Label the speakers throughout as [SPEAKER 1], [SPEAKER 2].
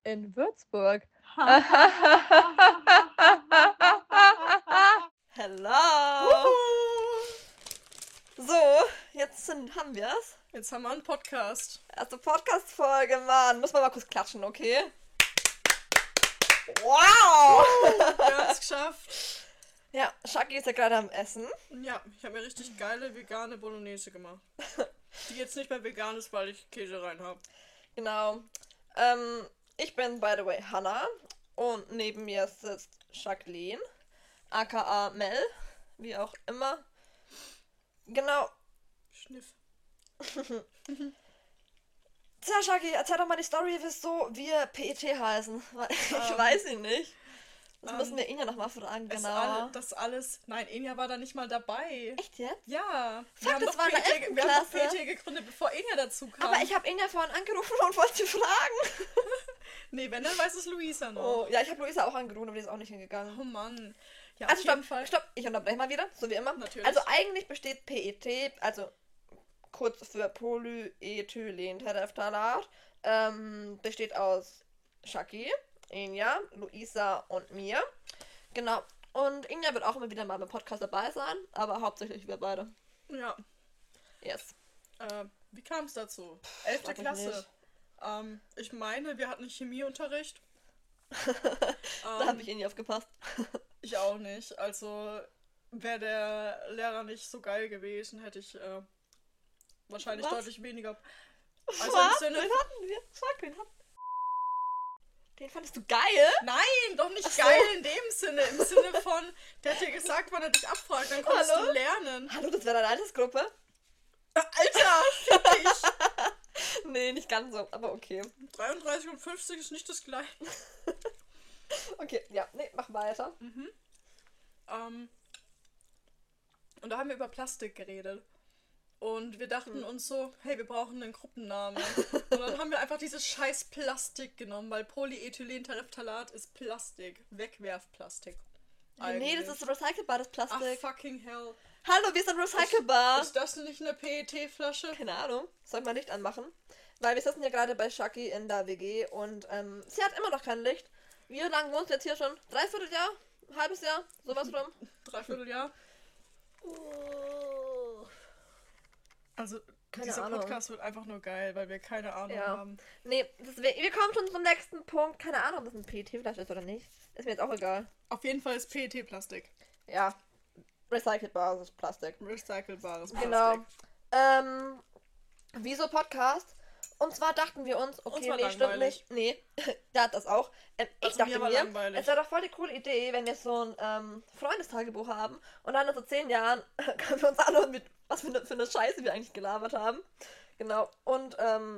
[SPEAKER 1] In Würzburg. Hello! So, jetzt haben wir es.
[SPEAKER 2] Jetzt haben wir einen Podcast.
[SPEAKER 1] Erste Podcast-Folge, Mann. Müssen wir mal kurz klatschen, okay? Wow!
[SPEAKER 2] Wir haben es geschafft.
[SPEAKER 1] Ja, Shaki ist ja gerade am Essen.
[SPEAKER 2] Ja, ich habe mir richtig geile vegane Bolognese gemacht. Die jetzt nicht mehr vegan ist, weil ich Käse rein habe.
[SPEAKER 1] Genau. Ich bin, by the way, Hannah. Und neben mir sitzt Jacqueline, aka Mel, wie auch immer. Genau.
[SPEAKER 2] Schniff.
[SPEAKER 1] Tja, Shaki, erzähl doch mal die Story, wieso wir PET heißen. Ich weiß sie nicht. Das müssen wir Inja nochmal fragen, genau.
[SPEAKER 2] Das alles... Nein, Inja war da nicht mal dabei.
[SPEAKER 1] Echt jetzt?
[SPEAKER 2] Ja.
[SPEAKER 1] Fuck, das war in der 11.
[SPEAKER 2] Wir haben doch
[SPEAKER 1] Klasse.
[SPEAKER 2] PET gegründet, bevor Inja dazu kam.
[SPEAKER 1] Aber ich habe Inja vorhin angerufen und wollte sie fragen.
[SPEAKER 2] Nee, wenn, dann weiß es Luisa noch.
[SPEAKER 1] Oh, ja, ich habe Luisa auch angerufen, aber die ist auch nicht hingegangen.
[SPEAKER 2] Oh Mann. Ja,
[SPEAKER 1] Also
[SPEAKER 2] auf jeden Fall.
[SPEAKER 1] stopp, ich unterbreche mal wieder, so wie immer.
[SPEAKER 2] Natürlich.
[SPEAKER 1] Also eigentlich besteht PET, also kurz für Polyethylenterephthalat, besteht aus Shaki, Inja, Luisa und mir. Genau. Und Inja wird auch immer wieder mal beim Podcast dabei sein, aber hauptsächlich wir beide.
[SPEAKER 2] Ja.
[SPEAKER 1] Yes.
[SPEAKER 2] Wie kam es dazu? 11.
[SPEAKER 1] frag mich
[SPEAKER 2] Klasse.
[SPEAKER 1] nicht.
[SPEAKER 2] Ich meine, wir hatten Chemieunterricht.
[SPEAKER 1] Da habe ich eh nie aufgepasst.
[SPEAKER 2] Ich auch nicht. Also wäre der Lehrer nicht so geil gewesen, hätte ich wahrscheinlich
[SPEAKER 1] Was?
[SPEAKER 2] deutlich weniger. Also
[SPEAKER 1] Was?
[SPEAKER 2] im Sinne.
[SPEAKER 1] Den hatten wir? Fuck, den hatten Den fandest du geil?
[SPEAKER 2] Nein, doch nicht
[SPEAKER 1] Ach so.
[SPEAKER 2] geil in dem Sinne. Im Sinne von, der hat dir gesagt, wann er dich abfragt, dann konntest
[SPEAKER 1] Hallo?
[SPEAKER 2] du lernen.
[SPEAKER 1] Hallo, das wäre deine Altersgruppe?
[SPEAKER 2] Alter, fick dich!
[SPEAKER 1] Nee, nicht ganz so, aber okay.
[SPEAKER 2] 33 und 50 ist nicht das gleiche.
[SPEAKER 1] Okay, ja, nee, mach weiter.
[SPEAKER 2] Und da haben wir über Plastik geredet. Und wir dachten uns so, hey, wir brauchen einen Gruppennamen. Und dann haben wir einfach dieses scheiß Plastik genommen, weil Polyethylenterephthalat ist Plastik. Wegwerfplastik.
[SPEAKER 1] Nee, das ist recycelbares
[SPEAKER 2] Ach,
[SPEAKER 1] Plastik.
[SPEAKER 2] fucking hell.
[SPEAKER 1] Hallo, wir sind recycelbar.
[SPEAKER 2] Ist das nicht eine PET-Flasche?
[SPEAKER 1] Keine Ahnung, soll man Licht anmachen? Weil wir sitzen ja gerade bei Shaki in der WG und sie hat immer noch kein Licht. Wie lange wohnst du jetzt hier schon? Dreiviertel Jahr? Halbes Jahr? Sowas rum?
[SPEAKER 2] Dreivierteljahr.
[SPEAKER 1] Oh.
[SPEAKER 2] Also,
[SPEAKER 1] Keine
[SPEAKER 2] dieser
[SPEAKER 1] Ahnung.
[SPEAKER 2] Podcast wird einfach nur geil, weil wir keine Ahnung
[SPEAKER 1] Ja.
[SPEAKER 2] haben.
[SPEAKER 1] Nee, deswegen, wir kommen schon zum nächsten Punkt. Keine Ahnung, ob das ein PET-Flasche ist oder nicht. Ist mir jetzt auch egal.
[SPEAKER 2] Auf jeden Fall ist PET-Plastik.
[SPEAKER 1] Ja, recycelbares Plastik.
[SPEAKER 2] Recycelbares Plastik.
[SPEAKER 1] Genau. Wieso Podcast? Und zwar dachten wir uns, okay,
[SPEAKER 2] war
[SPEAKER 1] nee, stimmt
[SPEAKER 2] langweilig.
[SPEAKER 1] nicht. Nee, der hat das auch. Ich
[SPEAKER 2] Also
[SPEAKER 1] dachte
[SPEAKER 2] mir war
[SPEAKER 1] mir,
[SPEAKER 2] langweilig.
[SPEAKER 1] es wäre doch voll die coole Idee, wenn wir so ein Freundestagebuch haben und dann in so 10 Jahren können wir uns anhören, mit was für eine Scheiße wir eigentlich gelabert haben. Genau. Und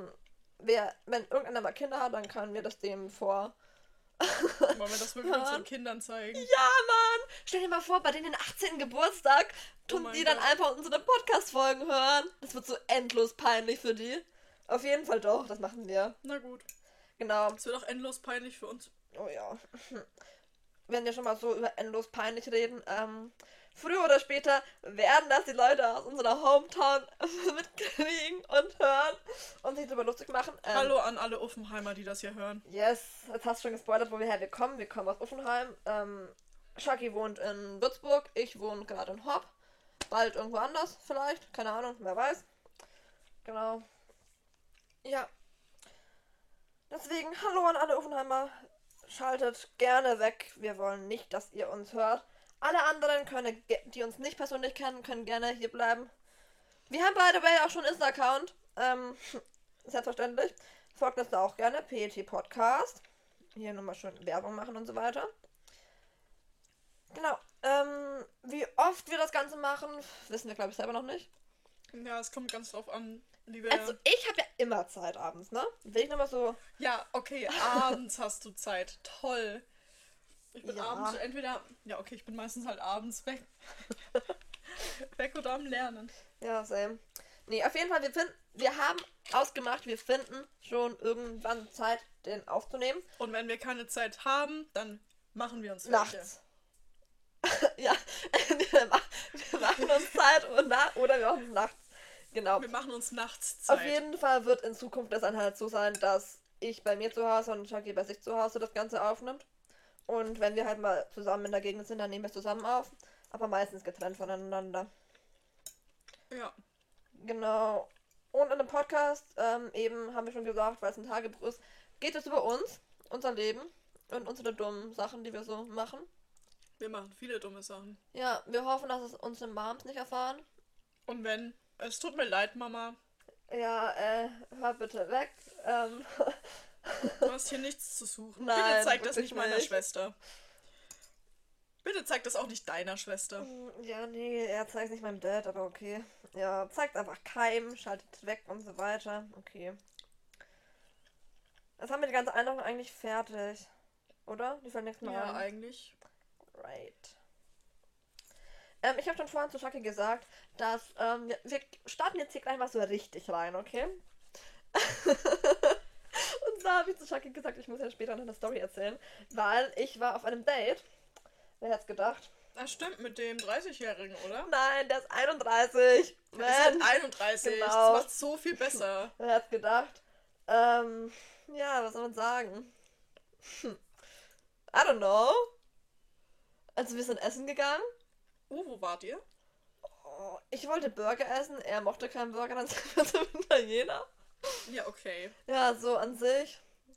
[SPEAKER 1] wenn irgendeiner mal Kinder hat, dann können wir das dem vor.
[SPEAKER 2] Wollen wir das wirklich
[SPEAKER 1] Ja.
[SPEAKER 2] unseren Kindern zeigen?
[SPEAKER 1] Ja, Mann! Stell dir mal vor, bei denen 18. Geburtstag tun
[SPEAKER 2] mein
[SPEAKER 1] die dann
[SPEAKER 2] Gott.
[SPEAKER 1] einfach unsere Podcast-Folgen hören. Das wird so endlos peinlich für die. Auf jeden Fall doch, das machen wir.
[SPEAKER 2] Na gut.
[SPEAKER 1] Genau.
[SPEAKER 2] Es wird auch endlos peinlich für uns.
[SPEAKER 1] Oh ja. Wenn wir schon mal so über endlos peinlich reden, früher oder später werden das die Leute aus unserer Hometown mitkriegen und hören und sich darüber lustig machen.
[SPEAKER 2] Hallo an alle Offenheimer, die das hier hören.
[SPEAKER 1] Yes, jetzt hast du schon gespoilert, woher wir kommen. Wir kommen aus Uffenheim. Shaki wohnt in Würzburg, ich wohne gerade in Hopp. Bald irgendwo anders vielleicht, keine Ahnung, wer weiß. Genau. Ja. Deswegen, hallo an alle Uffenheimer. Schaltet gerne weg. Wir wollen nicht, dass ihr uns hört. Alle anderen, die uns nicht persönlich kennen, können gerne hier bleiben. Wir haben, by the way, auch schon einen Insta-Account. Selbstverständlich. Folgt uns da auch gerne. PET Podcast. Hier nochmal schön Werbung machen und so weiter. Genau. Wie oft wir das Ganze machen, wissen wir, glaube ich, selber noch nicht.
[SPEAKER 2] Ja, es kommt ganz drauf an, liebe...
[SPEAKER 1] Also, ich habe ja immer Zeit abends, ne? Will ich nochmal so...
[SPEAKER 2] Ja, okay, abends hast du Zeit. Toll. Ich bin
[SPEAKER 1] Ja.
[SPEAKER 2] abends entweder... Ja, okay, ich bin meistens halt abends weg. Weg oder am Lernen.
[SPEAKER 1] Ja, same. Nee, auf jeden Fall, wir haben ausgemacht, wir finden schon irgendwann Zeit, den aufzunehmen.
[SPEAKER 2] Und wenn wir keine Zeit haben, dann machen wir uns welche.
[SPEAKER 1] Nachts. Ja, wir machen uns Zeit oder wir machen es nachts. Genau.
[SPEAKER 2] Wir machen uns nachts Zeit.
[SPEAKER 1] Auf jeden Fall wird in Zukunft das dann halt so sein, dass ich bei mir zu Hause und Chucky bei sich zu Hause das Ganze aufnimmt. Und wenn wir halt mal zusammen in der Gegend sind, dann nehmen wir es zusammen auf. Aber meistens getrennt voneinander.
[SPEAKER 2] Ja.
[SPEAKER 1] Genau. Und in dem Podcast, eben haben wir schon gesagt, weil es ein Tagebuch ist, geht es über uns, unser Leben und unsere dummen Sachen, die wir so machen.
[SPEAKER 2] Wir machen viele dumme Sachen.
[SPEAKER 1] Ja, wir hoffen, dass es unsere Moms nicht erfahren.
[SPEAKER 2] Und wenn, es tut mir leid, Mama.
[SPEAKER 1] Ja, hör bitte weg.
[SPEAKER 2] Du hast hier nichts zu suchen.
[SPEAKER 1] Nein,
[SPEAKER 2] Bitte zeig das
[SPEAKER 1] wirklich
[SPEAKER 2] nicht meiner
[SPEAKER 1] nicht.
[SPEAKER 2] Schwester. Bitte zeig das auch nicht deiner Schwester.
[SPEAKER 1] Ja, nee, er zeigt nicht meinem Dad, aber okay. Ja, zeigt einfach keinem, schaltet weg und so weiter. Okay. Jetzt haben wir die ganze Einladung eigentlich fertig. Oder? Die fällt nächstes Mal
[SPEAKER 2] Ja,
[SPEAKER 1] an.
[SPEAKER 2] eigentlich.
[SPEAKER 1] Right. Ich habe schon vorhin zu Chucky gesagt, dass wir starten jetzt hier gleich mal so richtig rein, okay? Und zwar habe ich zu Chucky gesagt, ich muss ja später noch eine Story erzählen, weil ich war auf einem Date. Wer hätte es gedacht?
[SPEAKER 2] Das stimmt mit dem 30-Jährigen, oder?
[SPEAKER 1] Nein, der ist 31.
[SPEAKER 2] Der ist halt 31.
[SPEAKER 1] Genau.
[SPEAKER 2] Das macht so viel besser.
[SPEAKER 1] Wer hätte es gedacht? Ja, was soll man sagen? I don't know. Also wir sind essen gegangen.
[SPEAKER 2] Wo wart ihr?
[SPEAKER 1] Oh, ich wollte Burger essen, er mochte keinen Burger, dann sind wir zum Italiener.
[SPEAKER 2] Ja, okay.
[SPEAKER 1] Ja, so an sich.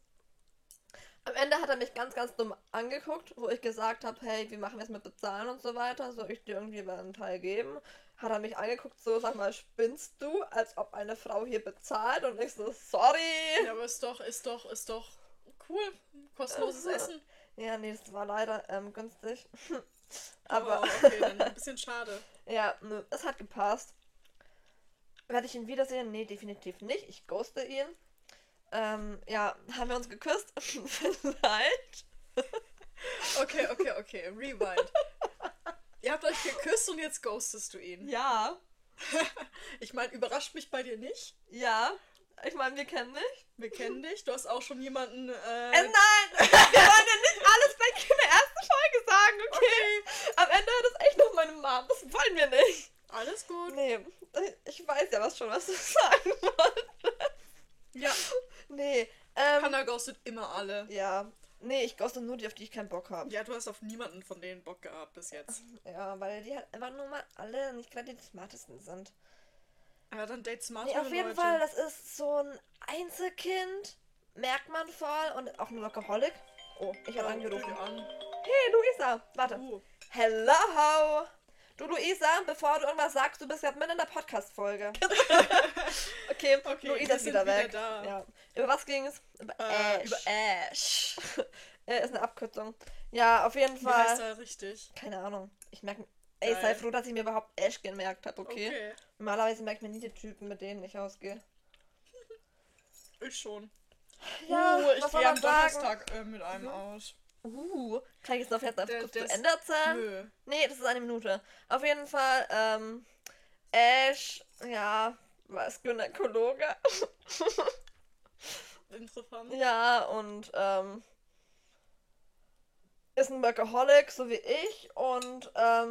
[SPEAKER 1] Am Ende hat er mich ganz, ganz dumm angeguckt, wo ich gesagt habe, hey, wie machen wir es mit Bezahlen und so weiter? Soll ich dir irgendwie mal einen Teil geben? Hat er mich angeguckt, so, sag mal, spinnst du, als ob eine Frau hier bezahlt? Und ich so, sorry.
[SPEAKER 2] Ja, aber ist doch cool. Kostenloses Essen.
[SPEAKER 1] Ja, nee, das war leider günstig. Aber,
[SPEAKER 2] okay, dann ein bisschen schade.
[SPEAKER 1] ja, nö, es hat gepasst. Werde ich ihn wiedersehen? Nee, definitiv nicht. Ich ghoste ihn. Ja, haben wir uns geküsst? Vielleicht.
[SPEAKER 2] Okay. Rewind. Ihr habt euch geküsst und jetzt ghostest du ihn.
[SPEAKER 1] Ja.
[SPEAKER 2] Ich meine, überrascht mich bei dir nicht.
[SPEAKER 1] Ja. Ich meine, wir kennen dich.
[SPEAKER 2] Wir kennen dich. Du hast auch schon jemanden.
[SPEAKER 1] Nein! Wir wollen ja nicht alles gleich in der ersten Folge sagen, okay? Am Ende hört es echt noch meine Mom. Das wollen wir nicht.
[SPEAKER 2] Alles gut.
[SPEAKER 1] Nee, ich weiß ja was schon, was du sagen wolltest.
[SPEAKER 2] Ja.
[SPEAKER 1] Nee,
[SPEAKER 2] Hannah ghostet immer alle.
[SPEAKER 1] ja. Nee, ich ghoste nur die, auf die ich keinen Bock habe.
[SPEAKER 2] Ja, du hast auf niemanden von denen Bock gehabt bis jetzt.
[SPEAKER 1] Ja, weil die halt einfach nur mal alle nicht gerade die smartesten sind.
[SPEAKER 2] Ja, dann date smart
[SPEAKER 1] Nee, auf jeden
[SPEAKER 2] Leute.
[SPEAKER 1] Fall, das ist so ein Einzelkind, merkt man voll, und auch ein Workaholic. Oh, ich habe angerufen.
[SPEAKER 2] An.
[SPEAKER 1] Hey, Luisa, warte. Hello! Du, Luisa, bevor du irgendwas sagst, du bist gerade mitten in der Podcast-Folge. Okay, Luisa
[SPEAKER 2] wir
[SPEAKER 1] ist
[SPEAKER 2] sind
[SPEAKER 1] wieder weg.
[SPEAKER 2] da.
[SPEAKER 1] Ja. Über was ging es? Über Ash.
[SPEAKER 2] Über Ash.
[SPEAKER 1] Ist eine Abkürzung. Ja, auf jeden
[SPEAKER 2] Wie heißt
[SPEAKER 1] Fall.
[SPEAKER 2] er richtig?
[SPEAKER 1] Keine Ahnung. Ich merke. Ey,
[SPEAKER 2] Geil.
[SPEAKER 1] sei froh, dass ich mir überhaupt Ash gemerkt habe, okay?
[SPEAKER 2] Okay.
[SPEAKER 1] Normalerweise merkt man nie die Typen, mit denen ich ausgehe.
[SPEAKER 2] Ich schon.
[SPEAKER 1] Ja,
[SPEAKER 2] ich
[SPEAKER 1] was soll
[SPEAKER 2] gehe am
[SPEAKER 1] man sagen?
[SPEAKER 2] Donnerstag mit einem aus.
[SPEAKER 1] Kann ich jetzt noch jetzt einfach kurz
[SPEAKER 2] Der
[SPEAKER 1] zu Ende erzählen?
[SPEAKER 2] Nö.
[SPEAKER 1] Nee, das ist eine Minute. Auf jeden Fall, Ash, ja, war es Gynäkologe.
[SPEAKER 2] Interessant.
[SPEAKER 1] Ja, und, ist ein Workaholic, so wie ich, und,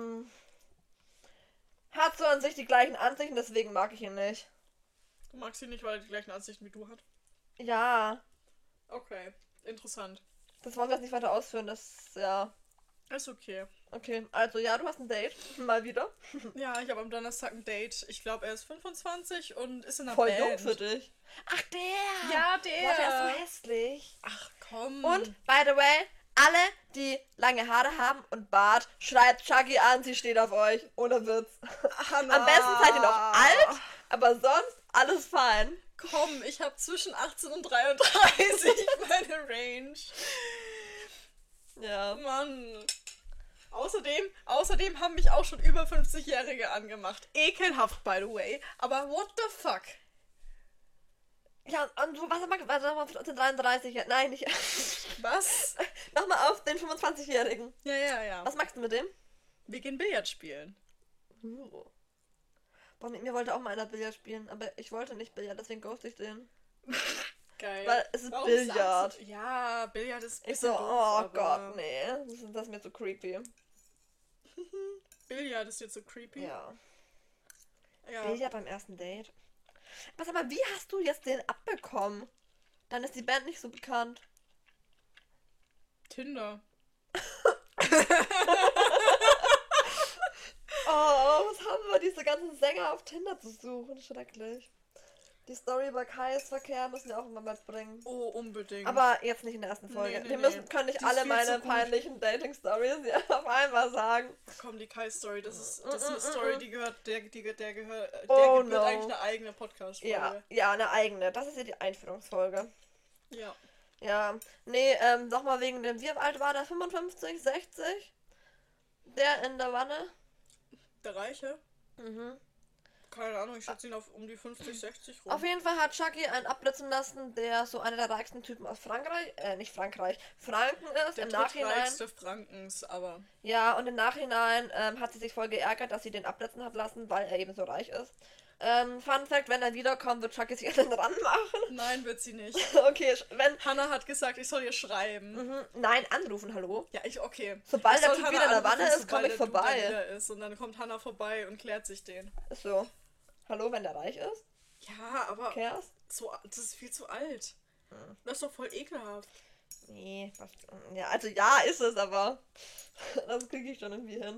[SPEAKER 1] hat so an sich die gleichen Ansichten, deswegen mag ich ihn nicht.
[SPEAKER 2] Du magst ihn nicht, weil er die gleichen Ansichten wie du hat.
[SPEAKER 1] Ja,
[SPEAKER 2] Okay. Interessant.
[SPEAKER 1] das wollen wir jetzt nicht weiter ausführen, das, ja.
[SPEAKER 2] Ist okay.
[SPEAKER 1] Okay, also ja, du hast ein Date, mal wieder.
[SPEAKER 2] Ja, ich habe am Donnerstag ein Date. Ich glaube, er ist 25 und ist in einer
[SPEAKER 1] Voll
[SPEAKER 2] Band.
[SPEAKER 1] jung für dich. Ach, der!
[SPEAKER 2] Ja,
[SPEAKER 1] Boah, der
[SPEAKER 2] der.
[SPEAKER 1] ist so hässlich.
[SPEAKER 2] Ach komm.
[SPEAKER 1] Und, by the way, alle, die lange Haare haben und Bart, schreibt Chucky an, sie steht auf euch. Ohne Witz.
[SPEAKER 2] Hannah.
[SPEAKER 1] Am besten seid ihr noch alt, aber sonst alles fein.
[SPEAKER 2] Komm, ich habe zwischen 18 und 33 meine Range.
[SPEAKER 1] Ja.
[SPEAKER 2] Mann. Außerdem haben mich auch schon über 50-Jährige angemacht. Ekelhaft, by the way. Aber what the fuck?
[SPEAKER 1] Ja, und du, was nochmal auf den 33? Nein, nicht.
[SPEAKER 2] Was?
[SPEAKER 1] Nochmal auf den 25-Jährigen.
[SPEAKER 2] Ja.
[SPEAKER 1] Was magst du mit dem?
[SPEAKER 2] Wir gehen Billard spielen.
[SPEAKER 1] Boah, mit mir wollte auch mal einer Billard spielen, aber ich wollte nicht Billard, deswegen ghost ich den.
[SPEAKER 2] Geil.
[SPEAKER 1] Weil es ist
[SPEAKER 2] Warum
[SPEAKER 1] Billard.
[SPEAKER 2] sagst du- Ja, Billard ist
[SPEAKER 1] Ich so,
[SPEAKER 2] bisschen
[SPEAKER 1] oh
[SPEAKER 2] doof, aber
[SPEAKER 1] Gott, nee. Das ist mir zu creepy.
[SPEAKER 2] Billard ist jetzt so creepy.
[SPEAKER 1] Ja.
[SPEAKER 2] Ja.
[SPEAKER 1] Billard beim ersten Date. Was aber, wie hast du jetzt den abbekommen? Dann ist die Band nicht so bekannt.
[SPEAKER 2] Tinder.
[SPEAKER 1] Oh, was haben wir, diese ganzen Sänger auf Tinder zu suchen? Schrecklich. Die Story über Kais Verkehr müssen wir auch immer mitbringen.
[SPEAKER 2] Oh, unbedingt.
[SPEAKER 1] Aber jetzt nicht in der ersten Folge.
[SPEAKER 2] Nee,
[SPEAKER 1] Wir
[SPEAKER 2] nee.
[SPEAKER 1] können nicht
[SPEAKER 2] Die ist
[SPEAKER 1] alle
[SPEAKER 2] viel
[SPEAKER 1] meine
[SPEAKER 2] zu gut.
[SPEAKER 1] peinlichen Dating-Stories hier auf einmal sagen.
[SPEAKER 2] Komm, die Kai-Story, das ist eine Story, die gehört, der gebührt
[SPEAKER 1] Oh,
[SPEAKER 2] eigentlich
[SPEAKER 1] no.
[SPEAKER 2] eine eigene Podcast-Folge.
[SPEAKER 1] Ja, eine eigene. Das ist ja die Einführungsfolge.
[SPEAKER 2] Ja.
[SPEAKER 1] Ja. Nee, sag mal wegen dem, wie alt war der? 55, 60? Der in der Wanne?
[SPEAKER 2] Der Reiche?
[SPEAKER 1] Mhm.
[SPEAKER 2] Keine Ahnung, ich schätze ihn auf um die 50, 60 rum.
[SPEAKER 1] Auf jeden Fall hat Chucky einen abblitzen lassen, der so einer der reichsten Typen aus Frankreich, nicht Frankreich, Franken ist.
[SPEAKER 2] Der
[SPEAKER 1] Im Nachhinein.
[SPEAKER 2] drittreichste Frankens, aber...
[SPEAKER 1] Ja, und im Nachhinein hat sie sich voll geärgert, dass sie den abblitzen hat lassen, weil er eben so reich ist. Fun Fact, wenn er wiederkommt, wird Chucky sich an den Rand machen.
[SPEAKER 2] Nein, wird sie nicht.
[SPEAKER 1] Okay, wenn...
[SPEAKER 2] Hannah hat gesagt, ich soll ihr schreiben.
[SPEAKER 1] Mhm. Nein, anrufen, hallo.
[SPEAKER 2] Ja, okay.
[SPEAKER 1] Sobald
[SPEAKER 2] Ich
[SPEAKER 1] der
[SPEAKER 2] soll
[SPEAKER 1] Typ
[SPEAKER 2] Hannah
[SPEAKER 1] wieder in der
[SPEAKER 2] anrufen,
[SPEAKER 1] Wanne ist,
[SPEAKER 2] sobald
[SPEAKER 1] komme ich
[SPEAKER 2] der Dude da
[SPEAKER 1] vorbei.
[SPEAKER 2] wieder ist. Und dann kommt Hannah vorbei und klärt sich den.
[SPEAKER 1] Ist so. Hallo, wenn der reich ist?
[SPEAKER 2] Ja, aber
[SPEAKER 1] Kers?
[SPEAKER 2] das ist viel zu alt. Das ist doch voll ekelhaft.
[SPEAKER 1] Nee, was... Ja, also ja, ist es, aber das kriege ich schon irgendwie hin.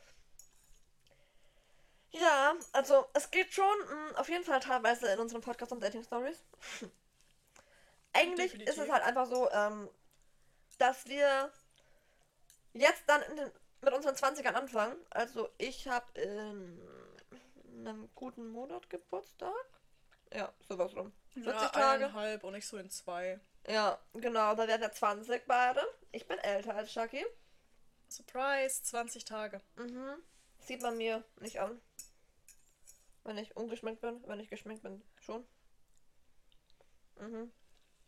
[SPEAKER 1] Ja, also es geht schon auf jeden Fall teilweise in unserem Podcast um Dating Stories. Eigentlich
[SPEAKER 2] Definitiv.
[SPEAKER 1] ist es halt einfach so, dass wir jetzt dann mit unseren 20ern anfangen. Also ich habe in einem guten Monat Geburtstag. Ja, sowas rum. 40
[SPEAKER 2] Ja,
[SPEAKER 1] Tage.
[SPEAKER 2] 1,5 und nicht so in 2.
[SPEAKER 1] Ja, genau, da werden wir 20 beide. Ich bin älter als Chucky.
[SPEAKER 2] Surprise, 20 Tage.
[SPEAKER 1] Mhm. Sieht man mir nicht an. Wenn ich ungeschminkt bin. Wenn ich geschminkt bin, schon. Mhm.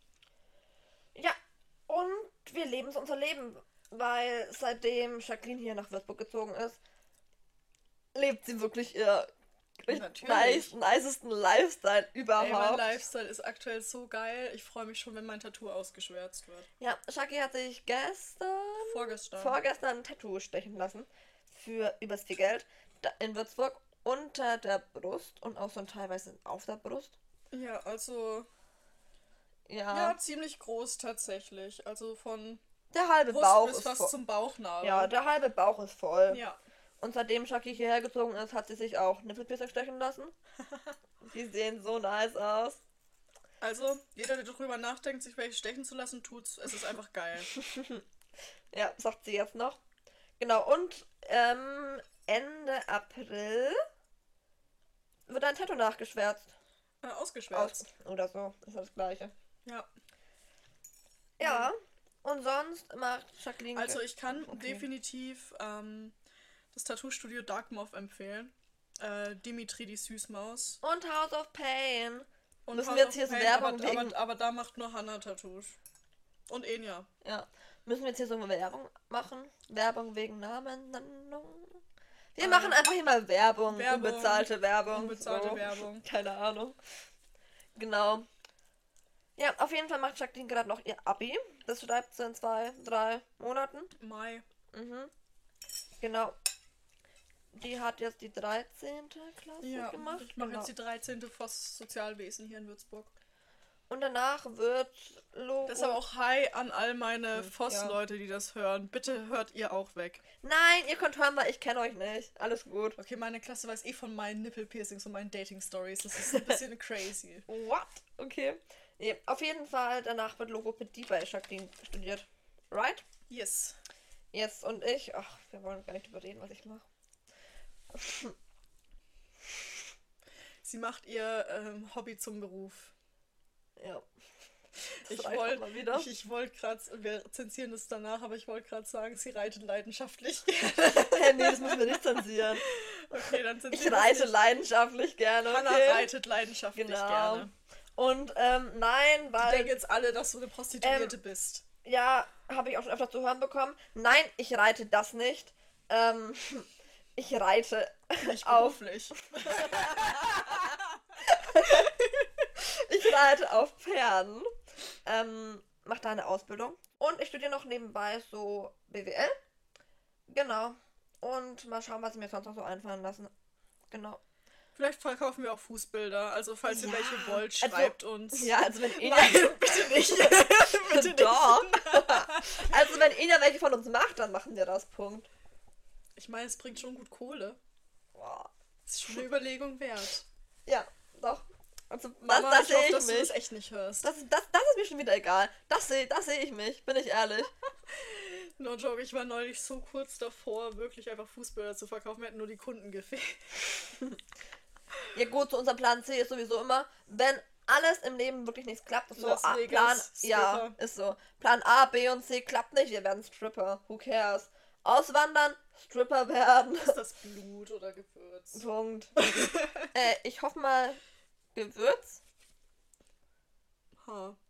[SPEAKER 1] Ja, und wir leben so unser Leben. Weil seitdem Jacqueline hier nach Würzburg gezogen ist, lebt sie wirklich ihr
[SPEAKER 2] Natürlich.
[SPEAKER 1] nicesten Lifestyle
[SPEAKER 2] Ey, mein
[SPEAKER 1] überhaupt.
[SPEAKER 2] Lifestyle ist aktuell so geil. Ich freue mich schon, wenn mein Tattoo ausgeschwärzt wird.
[SPEAKER 1] Ja, Shaki hat sich vorgestern ein Tattoo stechen lassen. Für übelst viel Geld. In Würzburg unter der Brust und auch so teilweise auf der Brust.
[SPEAKER 2] Ja, also...
[SPEAKER 1] Ja,
[SPEAKER 2] Ja, ziemlich groß tatsächlich. Also von
[SPEAKER 1] der halbe
[SPEAKER 2] Brust
[SPEAKER 1] Bauch
[SPEAKER 2] bis
[SPEAKER 1] ist
[SPEAKER 2] fast
[SPEAKER 1] voll.
[SPEAKER 2] zum Bauchnabel.
[SPEAKER 1] Ja, der halbe Bauch ist voll.
[SPEAKER 2] Ja.
[SPEAKER 1] Und seitdem Shaki hierher gezogen ist, hat sie sich auch Nippelpiercing stechen lassen. Die sehen so nice aus.
[SPEAKER 2] Also, jeder, der darüber nachdenkt, sich welche stechen zu lassen, tut's. Es ist einfach geil.
[SPEAKER 1] Ja, sagt sie jetzt noch. Genau, und Ende April wird ein Tattoo nachgeschwärzt.
[SPEAKER 2] Ausgeschwärzt.
[SPEAKER 1] Oder so, ist das gleiche.
[SPEAKER 2] Ja.
[SPEAKER 1] Ja, und sonst macht Jacqueline...
[SPEAKER 2] Also ich kann
[SPEAKER 1] Okay.
[SPEAKER 2] definitiv das Tattoo-Studio Darkmoth empfehlen. Dimitri die Süßmaus.
[SPEAKER 1] Und House of Pain.
[SPEAKER 2] Und
[SPEAKER 1] Müssen
[SPEAKER 2] House
[SPEAKER 1] wir jetzt
[SPEAKER 2] of
[SPEAKER 1] hier so
[SPEAKER 2] Pain,
[SPEAKER 1] Werbung wegen...
[SPEAKER 2] aber da macht nur Hannah Tattoos. Und Enya.
[SPEAKER 1] Ja. Müssen wir jetzt hier so Werbung machen? Werbung wegen Namennennung? Wir machen einfach hier mal Werbung.
[SPEAKER 2] Werbung.
[SPEAKER 1] Unbezahlte Werbung.
[SPEAKER 2] Unbezahlte
[SPEAKER 1] so.
[SPEAKER 2] Werbung.
[SPEAKER 1] Keine Ahnung. Genau. Ja, auf jeden Fall macht Jacqueline gerade noch ihr Abi. Das schreibt sie in 2-3 Monaten.
[SPEAKER 2] Mai.
[SPEAKER 1] Mhm. Genau. Die hat jetzt die 13. Klasse
[SPEAKER 2] Ja,
[SPEAKER 1] gemacht.
[SPEAKER 2] ich mache
[SPEAKER 1] Genau.
[SPEAKER 2] jetzt die 13. Voss Sozialwesen hier in Würzburg.
[SPEAKER 1] Und danach wird Logo...
[SPEAKER 2] Das ist aber auch Hi an all meine
[SPEAKER 1] Ja.
[SPEAKER 2] Voss-Leute, die das hören. Bitte hört ihr auch weg.
[SPEAKER 1] Nein, ihr könnt hören, weil ich kenne euch nicht. Alles gut.
[SPEAKER 2] Okay, meine Klasse weiß eh von meinen Nippelpiercings und meinen Dating-Stories. Das ist ein bisschen crazy.
[SPEAKER 1] What? Okay. Nee, auf jeden Fall, danach wird Logopädie bei Jacqueline studiert. Right?
[SPEAKER 2] Yes.
[SPEAKER 1] Yes, und ich... Ach, wir wollen gar nicht überreden, was ich mache.
[SPEAKER 2] Sie macht ihr Hobby zum Beruf.
[SPEAKER 1] Ja.
[SPEAKER 2] Ich
[SPEAKER 1] reicht auch mal wieder.
[SPEAKER 2] wollte gerade, wir zensieren das danach, aber ich wollte gerade sagen, sie reitet leidenschaftlich.
[SPEAKER 1] Hey, nee, das müssen wir nicht zensieren.
[SPEAKER 2] Okay, dann zensieren
[SPEAKER 1] Ich
[SPEAKER 2] wir es
[SPEAKER 1] reite
[SPEAKER 2] nicht.
[SPEAKER 1] leidenschaftlich gerne,
[SPEAKER 2] Hannah
[SPEAKER 1] okay?
[SPEAKER 2] reitet leidenschaftlich
[SPEAKER 1] Genau.
[SPEAKER 2] gerne.
[SPEAKER 1] Und, nein,
[SPEAKER 2] Ich
[SPEAKER 1] weil...
[SPEAKER 2] denke jetzt alle, dass du eine Prostituierte bist.
[SPEAKER 1] Ja, habe ich auch schon öfter zu hören bekommen. Nein, ich reite das nicht. Ich reite
[SPEAKER 2] Nicht
[SPEAKER 1] auf...
[SPEAKER 2] beruflich.
[SPEAKER 1] Ich reite auf Pferden. Mach da eine Ausbildung. Und ich studiere noch nebenbei so BWL. Genau. Und mal schauen, was ich mir sonst noch so einfallen lassen. Genau.
[SPEAKER 2] Vielleicht verkaufen wir auch Fußbilder. Also falls ihr
[SPEAKER 1] Ja,
[SPEAKER 2] welche wollt,
[SPEAKER 1] also-
[SPEAKER 2] schreibt uns.
[SPEAKER 1] Ja, also wenn Enya...
[SPEAKER 2] Nein, bitte nicht. Bitte
[SPEAKER 1] Doch.
[SPEAKER 2] nicht.
[SPEAKER 1] Also wenn Enya welche von uns macht, dann machen wir das, Punkt.
[SPEAKER 2] Ich meine, es bringt schon gut Kohle.
[SPEAKER 1] Boah.
[SPEAKER 2] Das ist schon eine Überlegung wert.
[SPEAKER 1] Ja, doch. Also
[SPEAKER 2] Mama,
[SPEAKER 1] das
[SPEAKER 2] ich hoffe,
[SPEAKER 1] sehe
[SPEAKER 2] dass
[SPEAKER 1] ich
[SPEAKER 2] du das
[SPEAKER 1] mich.
[SPEAKER 2] echt nicht hörst.
[SPEAKER 1] Das ist mir schon wieder egal. Das sehe ich mich, bin ich ehrlich.
[SPEAKER 2] No joke, ich war neulich so kurz davor, wirklich einfach Fußbilder zu verkaufen. Mir hätten nur die Kunden gefehlt.
[SPEAKER 1] Ja gut, so unser Plan C ist sowieso immer, wenn alles im Leben wirklich nichts klappt, ist so
[SPEAKER 2] Las Vegas,
[SPEAKER 1] Plan, ja,
[SPEAKER 2] Stripper.
[SPEAKER 1] ist so. Plan A, B und C klappt nicht, wir werden Stripper. Who cares? Auswandern, Stripper werden.
[SPEAKER 2] Ist das Blut oder Gewürz?
[SPEAKER 1] Punkt. Ich hoffe mal Gewürz.
[SPEAKER 2] Ha.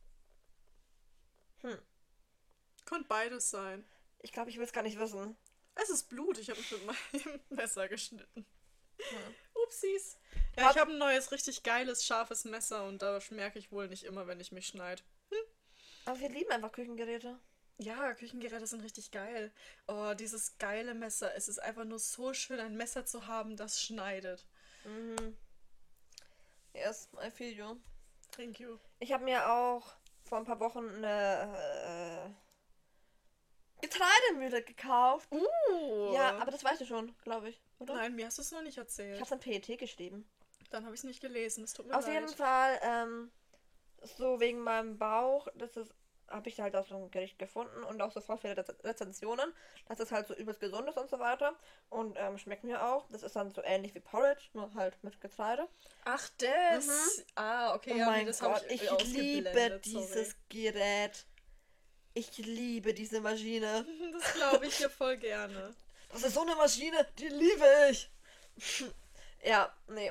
[SPEAKER 1] Hm.
[SPEAKER 2] Könnte beides sein.
[SPEAKER 1] Ich glaube, ich will es gar nicht wissen.
[SPEAKER 2] Es ist Blut, ich habe mich mit meinem Messer geschnitten.
[SPEAKER 1] Hm.
[SPEAKER 2] Upsis. Ja, ich habe ein neues, richtig geiles, scharfes Messer und da merke ich wohl nicht immer, wenn ich mich schneide.
[SPEAKER 1] Aber wir lieben einfach Küchengeräte.
[SPEAKER 2] Ja, Küchengeräte sind richtig geil. Oh, dieses geile Messer. Es ist einfach nur so schön, ein Messer zu haben, das schneidet.
[SPEAKER 1] Mhm. Yes, I feel you.
[SPEAKER 2] Thank you.
[SPEAKER 1] Ich habe mir auch vor ein paar Wochen eine Getreidemühle gekauft. Ja, aber das weißt du schon, glaube ich, oder?
[SPEAKER 2] Nein, mir hast du es noch nicht
[SPEAKER 1] Ich
[SPEAKER 2] erzählt.
[SPEAKER 1] habe es an PET geschrieben.
[SPEAKER 2] Dann habe ich es nicht gelesen. Es tut mir
[SPEAKER 1] Auf
[SPEAKER 2] leid.
[SPEAKER 1] jeden Fall, so wegen meinem Bauch, habe ich halt auch so ein Gericht gefunden und auch so voll viele Rezensionen, dass es halt so übelst gesund ist und so weiter. Und schmeckt mir auch. Das ist dann so ähnlich wie Porridge, nur halt mit Getreide.
[SPEAKER 2] Ach, das. Ah, okay,
[SPEAKER 1] Oh
[SPEAKER 2] ja,
[SPEAKER 1] mein
[SPEAKER 2] nee, das
[SPEAKER 1] Gott,
[SPEAKER 2] habe ich
[SPEAKER 1] ich liebe
[SPEAKER 2] ausgeblendet,
[SPEAKER 1] dieses
[SPEAKER 2] sorry.
[SPEAKER 1] Gerät. Ich liebe diese Maschine.
[SPEAKER 2] Das glaube ich dir voll gerne.
[SPEAKER 1] Das ist so eine Maschine, die liebe ich. Ja, nee.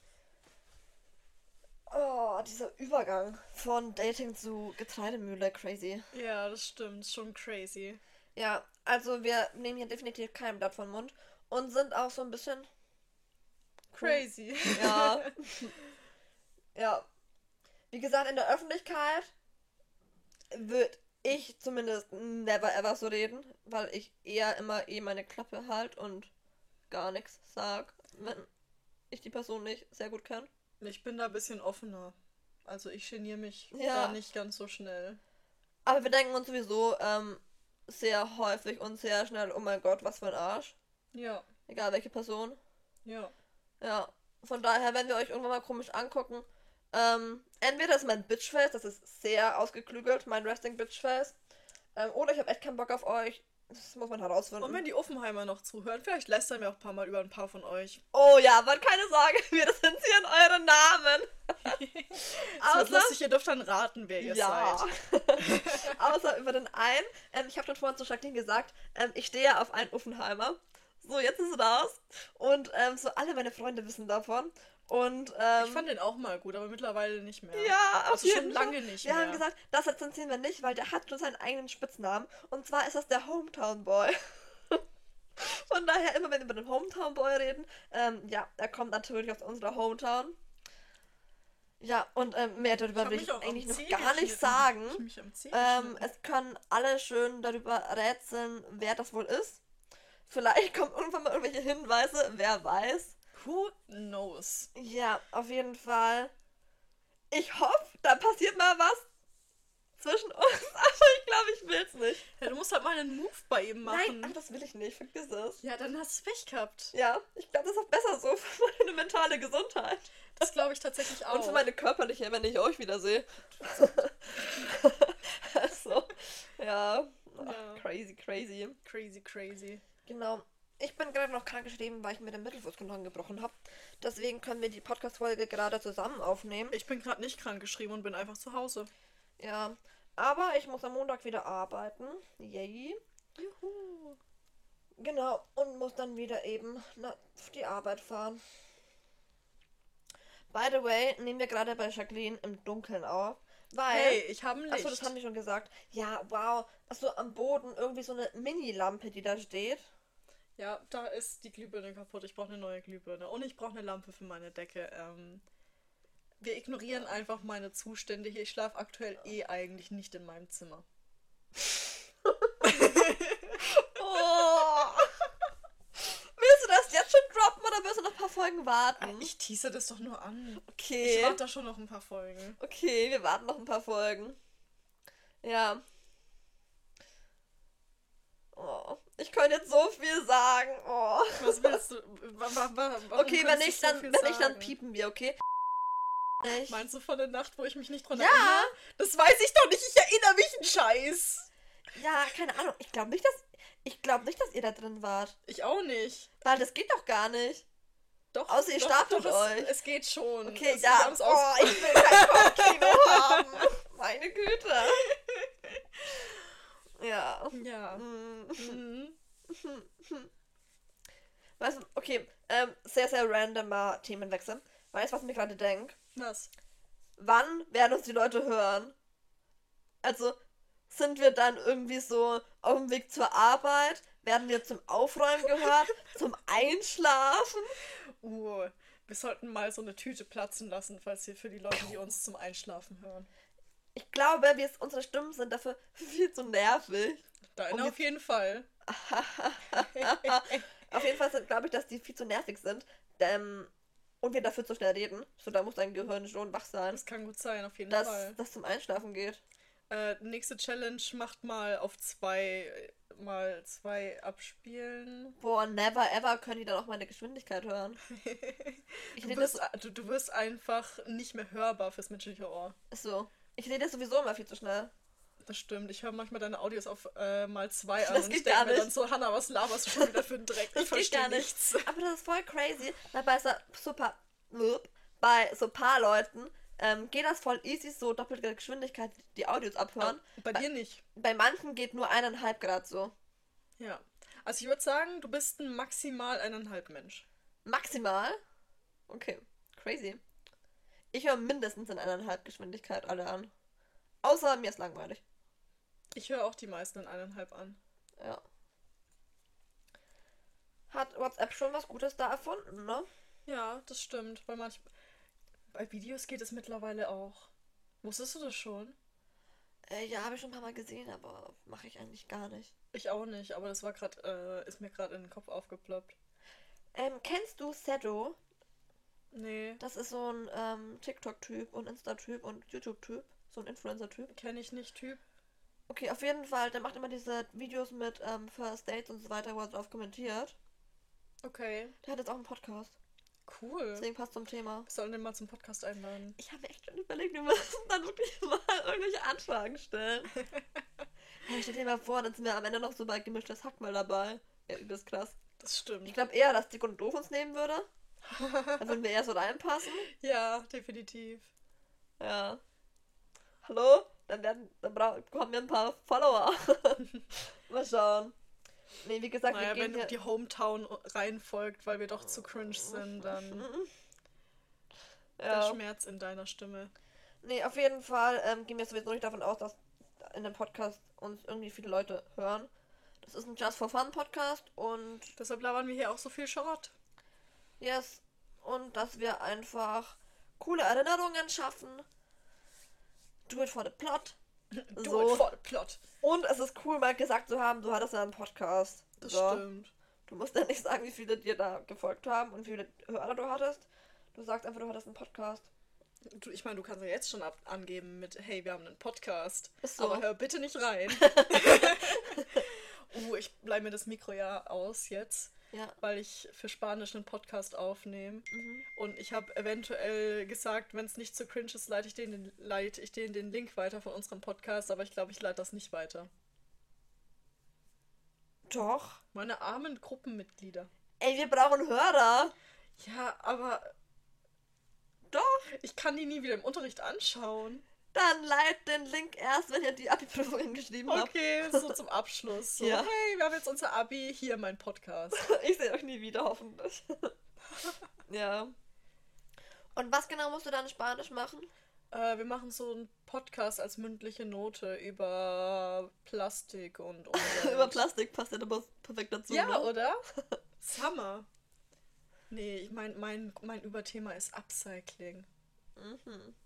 [SPEAKER 1] Oh, dieser Übergang von Dating zu Getreidemühle, crazy.
[SPEAKER 2] Ja, das stimmt. Schon crazy.
[SPEAKER 1] Ja, also wir nehmen hier definitiv kein Blatt vom Mund und sind auch so ein bisschen...
[SPEAKER 2] Crazy.
[SPEAKER 1] Ja. Ja. Wie gesagt, in der Öffentlichkeit würde ich zumindest never ever so reden, weil ich eher immer meine Klappe halt und gar nichts sag, wenn ich die Person nicht sehr gut kenne.
[SPEAKER 2] Ich bin da ein bisschen offener. Also ich geniere mich
[SPEAKER 1] Ja.
[SPEAKER 2] da nicht ganz so schnell.
[SPEAKER 1] Aber wir denken uns sowieso sehr häufig und sehr schnell, oh mein Gott, was für ein Arsch.
[SPEAKER 2] Ja,
[SPEAKER 1] Egal welche Person.
[SPEAKER 2] ja.
[SPEAKER 1] Ja, von daher, wenn wir euch irgendwann mal komisch angucken, entweder ist mein Bitchface, das ist sehr ausgeklügelt, mein Resting Bitchface, oder ich habe echt keinen Bock auf euch. Das muss man herausfinden.
[SPEAKER 2] Und wenn die Offenheimer noch zuhören, vielleicht lästern wir auch ein paar Mal über ein paar von euch.
[SPEAKER 1] Oh ja, aber keine Sorge, wir rezensieren eure Namen.
[SPEAKER 2] Es wird lustig, ihr dürft dann raten, wer ihr
[SPEAKER 1] Ja.
[SPEAKER 2] seid.
[SPEAKER 1] Außer über den einen. Ich habe schon vorhin zu Jacqueline gesagt, ich stehe ja auf einen Offenheimer. So, jetzt ist es raus. Und so alle meine Freunde wissen davon. Und
[SPEAKER 2] Ich fand den auch mal gut, aber mittlerweile nicht mehr.
[SPEAKER 1] ja, auf
[SPEAKER 2] Also
[SPEAKER 1] jeden
[SPEAKER 2] schon
[SPEAKER 1] Fall.
[SPEAKER 2] lange nicht
[SPEAKER 1] Wir
[SPEAKER 2] mehr.
[SPEAKER 1] haben gesagt, das rezensieren wir nicht, weil der hat schon seinen eigenen Spitznamen. Und zwar ist das der Hometown Boy. Von daher, immer wenn wir über den Hometown Boy reden, ja, er kommt natürlich aus unserer Hometown. Ja, und mehr darüber will ich eigentlich noch gar nicht sagen.
[SPEAKER 2] Ich mich am Zeh geschnitten.
[SPEAKER 1] Es können alle schön darüber rätseln, wer das wohl ist. Vielleicht kommen irgendwann mal irgendwelche Hinweise, wer weiß.
[SPEAKER 2] Who knows?
[SPEAKER 1] Ja, auf jeden Fall. Ich hoffe, da passiert mal was zwischen uns, aber ich glaube, ich will's nicht.
[SPEAKER 2] Ja, du musst halt mal einen Move bei ihm machen.
[SPEAKER 1] Nein, ach, das will ich nicht, vergiss es.
[SPEAKER 2] Ja, dann hast du Pech gehabt.
[SPEAKER 1] Ja, ich glaube, das ist auch besser so für meine mentale Gesundheit.
[SPEAKER 2] Das glaube ich tatsächlich auch.
[SPEAKER 1] Und für meine körperliche, wenn ich euch wiedersehe. Also, ja. Ach,
[SPEAKER 2] Ja.
[SPEAKER 1] crazy, crazy.
[SPEAKER 2] Crazy, crazy.
[SPEAKER 1] Genau. Ich bin gerade noch krank geschrieben, weil ich mir den Mittelfußknochen gebrochen habe. Deswegen können wir die Podcast-Folge gerade zusammen aufnehmen.
[SPEAKER 2] Ich bin gerade nicht krank geschrieben und bin einfach zu Hause.
[SPEAKER 1] Ja. Aber ich muss am Montag wieder arbeiten. Yay.
[SPEAKER 2] Juhu.
[SPEAKER 1] Genau. Und muss dann wieder eben auf die Arbeit fahren. By the way, nehmen wir gerade bei Jacqueline im Dunkeln auf. Weil.
[SPEAKER 2] Hey, ich habe ein Licht.
[SPEAKER 1] Achso, das haben wir schon gesagt. Ja, wow. Achso, am Boden irgendwie so eine Mini-Lampe, die da steht.
[SPEAKER 2] Ja, da ist die Glühbirne kaputt. Ich brauche eine neue Glühbirne. Und ich brauche eine Lampe für meine Decke. Wir ignorieren einfach meine Zustände hier. Ich schlafe aktuell eigentlich nicht in meinem Zimmer.
[SPEAKER 1] Oh. Willst du das jetzt schon droppen oder willst du noch ein paar Folgen lang warten?
[SPEAKER 2] Ich tease das doch nur an.
[SPEAKER 1] Okay.
[SPEAKER 2] Ich warte da schon noch ein paar Folgen.
[SPEAKER 1] Okay, wir warten noch ein paar Folgen. Ja. Oh, ich könnte jetzt so viel sagen. Oh.
[SPEAKER 2] Was willst du? Warum
[SPEAKER 1] Okay, wenn
[SPEAKER 2] könntest
[SPEAKER 1] nicht,
[SPEAKER 2] du so viel
[SPEAKER 1] dann
[SPEAKER 2] sagen?
[SPEAKER 1] piepen wir, okay? Nicht.
[SPEAKER 2] Meinst du von der Nacht, wo ich mich nicht dran
[SPEAKER 1] Ja.
[SPEAKER 2] erinnere? Das weiß ich doch nicht. Ich erinnere mich einen Scheiß.
[SPEAKER 1] Ja, keine Ahnung. Ich glaube nicht, dass ihr da drin wart.
[SPEAKER 2] Ich auch nicht.
[SPEAKER 1] Weil das geht doch gar nicht.
[SPEAKER 2] Doch.
[SPEAKER 1] Außer ihr
[SPEAKER 2] doch,
[SPEAKER 1] stapelt
[SPEAKER 2] doch,
[SPEAKER 1] euch.
[SPEAKER 2] Es geht schon.
[SPEAKER 1] Okay,
[SPEAKER 2] Wir
[SPEAKER 1] ja.
[SPEAKER 2] haben's
[SPEAKER 1] Oh, ich will kein Kopfkino haben. Meine Güte. Ja.
[SPEAKER 2] Ja.
[SPEAKER 1] Mhm.
[SPEAKER 2] Mhm.
[SPEAKER 1] Weißt du, okay, sehr, sehr randomer Themenwechsel. Weißt du, was ich mir gerade denke?
[SPEAKER 2] Was?
[SPEAKER 1] Wann werden uns die Leute hören? Also, sind wir dann irgendwie so auf dem Weg zur Arbeit? Werden wir zum Aufräumen gehört? Zum Einschlafen?
[SPEAKER 2] Wir sollten mal so eine Tüte platzen lassen, falls hier für die Leute, die uns zum Einschlafen hören.
[SPEAKER 1] Ich glaube, unsere Stimmen sind dafür viel zu nervig.
[SPEAKER 2] Deine auf jeden Fall.
[SPEAKER 1] Auf jeden Fall glaube ich, dass die viel zu nervig sind. Und wir dafür zu schnell reden. So, da muss dein Gehirn schon wach sein.
[SPEAKER 2] Das kann gut sein, auf jeden
[SPEAKER 1] Dass
[SPEAKER 2] Fall.
[SPEAKER 1] das zum Einschlafen geht.
[SPEAKER 2] Nächste Challenge macht mal auf 2 abspielen.
[SPEAKER 1] Boah, never ever können die dann auch meine Geschwindigkeit hören.
[SPEAKER 2] Du wirst einfach nicht mehr hörbar fürs menschliche Ohr.
[SPEAKER 1] So. Ich rede sowieso immer viel zu schnell.
[SPEAKER 2] Das stimmt. Ich höre manchmal deine Audios auf mal 2 an
[SPEAKER 1] Das
[SPEAKER 2] und
[SPEAKER 1] geht
[SPEAKER 2] ich denke
[SPEAKER 1] gar
[SPEAKER 2] mir
[SPEAKER 1] nicht.
[SPEAKER 2] dann so, Hannah, was laberst du schon wieder für einen Dreck? Ich verstehe nichts.
[SPEAKER 1] Aber das ist voll crazy, weil bei so paar Leuten geht das voll easy, so doppelte Geschwindigkeit die Audios abhören.
[SPEAKER 2] Bei dir nicht.
[SPEAKER 1] Bei manchen geht nur 1,5 Grad so.
[SPEAKER 2] Ja. Also ich würde sagen, du bist ein maximal 1,5 Mensch.
[SPEAKER 1] Maximal? Okay, crazy. Ich höre mindestens in 1,5 Geschwindigkeit alle an. Außer mir ist langweilig.
[SPEAKER 2] Ich höre auch die meisten in 1,5 an.
[SPEAKER 1] Ja. Hat WhatsApp schon was Gutes da erfunden, ne?
[SPEAKER 2] Ja, das stimmt. Bei Videos geht es mittlerweile auch. Wusstest du das schon?
[SPEAKER 1] Ja, habe ich schon ein paar Mal gesehen, aber mache ich eigentlich gar nicht.
[SPEAKER 2] Ich auch nicht, aber das war ist mir gerade in den Kopf aufgeploppt.
[SPEAKER 1] Kennst du Sedo?
[SPEAKER 2] Nee,
[SPEAKER 1] Das ist so ein TikTok-Typ und Insta-Typ und YouTube-Typ. So ein Influencer-Typ.
[SPEAKER 2] kenne ich nicht, Typ.
[SPEAKER 1] Okay, auf jeden Fall, der macht immer diese Videos mit First Dates und so weiter, wo er drauf kommentiert.
[SPEAKER 2] Okay,
[SPEAKER 1] Der hat jetzt auch einen Podcast.
[SPEAKER 2] cool.
[SPEAKER 1] Deswegen passt zum Thema.
[SPEAKER 2] Wir sollen den mal zum Podcast einladen.
[SPEAKER 1] Ich habe mir echt schon überlegt, wir müssen dann wirklich mal irgendwelche Anfragen stellen. Hey, stell dir mal vor, dann sind wir am Ende noch so bei gemischtes Hack mal dabei. Ja, übelst krass.
[SPEAKER 2] Das stimmt.
[SPEAKER 1] Ich glaube eher, dass Dick und Doof uns nehmen würde. Dann würden wir eher so reinpassen.
[SPEAKER 2] Ja, definitiv.
[SPEAKER 1] Ja. Hallo? Dann bekommen wir ein paar Follower. Mal schauen. Nee, wie gesagt,
[SPEAKER 2] Naja,
[SPEAKER 1] wir
[SPEAKER 2] wenn
[SPEAKER 1] gehen
[SPEAKER 2] du
[SPEAKER 1] hier...
[SPEAKER 2] die Hometown reinfolgt, weil wir doch zu cringe sind, dann der
[SPEAKER 1] Ja.
[SPEAKER 2] Schmerz in deiner Stimme.
[SPEAKER 1] Nee, auf jeden Fall gehen wir sowieso nicht davon aus, dass in dem Podcast uns irgendwie viele Leute hören. Das ist ein Just for Fun Podcast und
[SPEAKER 2] Deshalb labern wir hier auch so viel Schrott.
[SPEAKER 1] yes, und dass wir einfach coole Erinnerungen schaffen. Do it for the plot.
[SPEAKER 2] Do it for the plot.
[SPEAKER 1] Und es ist cool, mal gesagt zu haben, du hattest ja einen Podcast.
[SPEAKER 2] Das
[SPEAKER 1] So.
[SPEAKER 2] stimmt.
[SPEAKER 1] Du musst ja nicht sagen, wie viele dir da gefolgt haben und wie viele Hörer du hattest. Du sagst einfach, du hattest einen Podcast.
[SPEAKER 2] Ich meine, du kannst ja jetzt schon angeben mit, hey, wir haben einen Podcast.
[SPEAKER 1] Ist so.
[SPEAKER 2] Aber hör bitte nicht rein. Ich leih mir das Mikro ja aus jetzt,
[SPEAKER 1] Ja.
[SPEAKER 2] weil ich für Spanisch einen Podcast aufnehme.
[SPEAKER 1] Mhm.
[SPEAKER 2] Und ich habe eventuell gesagt, wenn es nicht zu cringe ist, leite ich denen den Link weiter von unserem Podcast, aber ich glaube, ich leite das nicht weiter.
[SPEAKER 1] Doch.
[SPEAKER 2] Meine armen Gruppenmitglieder.
[SPEAKER 1] Ey, wir brauchen Hörer.
[SPEAKER 2] Ja, aber
[SPEAKER 1] Doch.
[SPEAKER 2] ich kann die nie wieder im Unterricht anschauen.
[SPEAKER 1] Dann leitet den Link erst, wenn ihr die Abi-Prüfungen geschrieben habt.
[SPEAKER 2] Okay, so zum Abschluss. So,
[SPEAKER 1] Ja.
[SPEAKER 2] hey, wir haben jetzt unser Abi, hier mein Podcast.
[SPEAKER 1] Ich sehe euch nie wieder, hoffentlich. Ja. Und was genau musst du dann in Spanisch machen?
[SPEAKER 2] Wir machen so einen Podcast als mündliche Note über Plastik und Umwelt.
[SPEAKER 1] Über Plastik passt ja aber perfekt dazu.
[SPEAKER 2] Ja,
[SPEAKER 1] ne?
[SPEAKER 2] oder? Summer. Nee, ich mein Überthema ist Upcycling.
[SPEAKER 1] Mhm.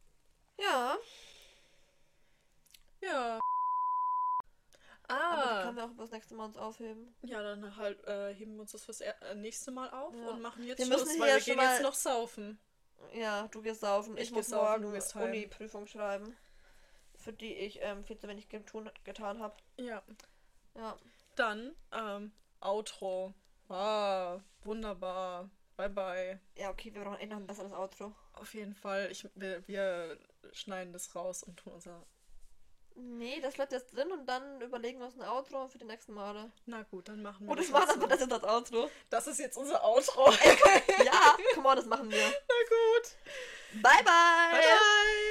[SPEAKER 1] Ja.
[SPEAKER 2] Ja.
[SPEAKER 1] Aber die kann können wir auch das nächste Mal uns aufheben.
[SPEAKER 2] Ja, dann halt heben wir uns das fürs nächste Mal auf
[SPEAKER 1] Ja.
[SPEAKER 2] und machen jetzt
[SPEAKER 1] Wir
[SPEAKER 2] Schluss,
[SPEAKER 1] müssen
[SPEAKER 2] weil
[SPEAKER 1] hier
[SPEAKER 2] wir gehen
[SPEAKER 1] schon
[SPEAKER 2] jetzt
[SPEAKER 1] mal-
[SPEAKER 2] noch saufen.
[SPEAKER 1] Ja, du gehst saufen. Ich
[SPEAKER 2] geh
[SPEAKER 1] muss
[SPEAKER 2] saufen, du
[SPEAKER 1] morgen
[SPEAKER 2] gehst heim.
[SPEAKER 1] Uni-Prüfung schreiben. Für die ich viel zu wenig getan habe.
[SPEAKER 2] Ja.
[SPEAKER 1] Ja.
[SPEAKER 2] Dann, Outro. Wunderbar. Bye bye.
[SPEAKER 1] Ja, okay, wir brauchen noch ein besseres Outro.
[SPEAKER 2] Auf jeden Fall, wir schneiden das raus und tun unser...
[SPEAKER 1] Nee, das bleibt jetzt drin und dann überlegen wir uns ein Outro für die nächsten Male.
[SPEAKER 2] Na gut, dann machen wir
[SPEAKER 1] Und
[SPEAKER 2] das.
[SPEAKER 1] ich mache
[SPEAKER 2] jetzt
[SPEAKER 1] einfach das jetzt als Outro.
[SPEAKER 2] Das ist jetzt unser Outro.
[SPEAKER 1] Ja, come on, das machen wir.
[SPEAKER 2] Na gut.
[SPEAKER 1] Bye, bye.
[SPEAKER 2] Bye bye.